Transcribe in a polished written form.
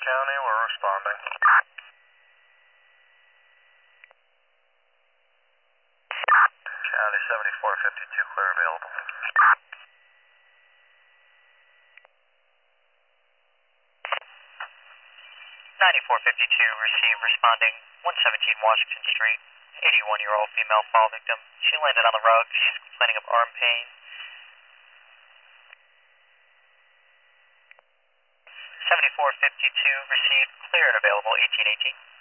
County, we're responding. County 7452, clear available. 9452, receive, responding, 117 Washington Street, 81-year-old female fall victim. She landed on the rug, she's complaining of arm pain. 7452, received, clear and available, 1818.